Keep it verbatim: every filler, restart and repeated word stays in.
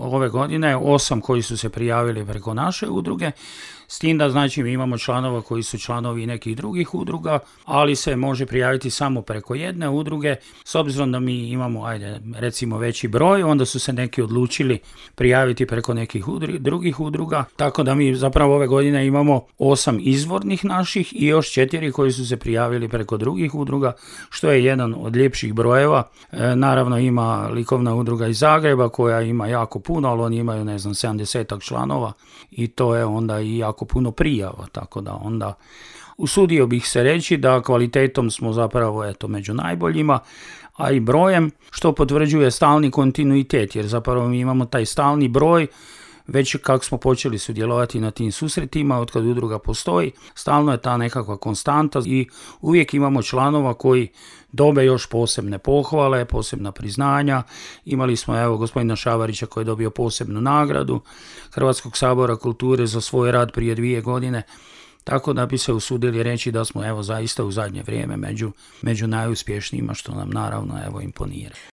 ove godine, osam koji su se prijavili preko naše udruge, s tim da znači mi imamo članova koji su članovi nekih drugih udruga, ali se može prijaviti samo preko jedne udruge. S obzirom da mi imamo, ajde, recimo veći broj, onda su se neki odlučili prijaviti preko nekih udru- drugih udruga, tako da mi zapravo ove godine imamo osam izvornih naših i još četiri koji su se prijavili preko drugih udruga, što je jedan od ljepših brojeva. E, naravno ima likovna udruga iz Zagreba koja ima jako puno, ali oni imaju, ne znam, sedamdesetak članova i to je onda i jako puno prijava, tako da onda usudio bih se reći da kvalitetom smo zapravo eto među najboljima, a i brojem, što potvrđuje stalni kontinuitet, jer zapravo mi imamo taj stalni broj već kako smo počeli sudjelovati na tim susretima, od kad udruga postoji, stalno je ta nekakva konstanta i uvijek imamo članova koji dobe još posebne pohvale, posebna priznanja. Imali smo, evo, gospodina Šavarića koji je dobio posebnu nagradu Hrvatskog sabora kulture za svoj rad prije dvije godine, tako da bi se usudili reći da smo, evo, zaista u zadnje vrijeme među, među najuspješnijima, što nam naravno, evo, imponira.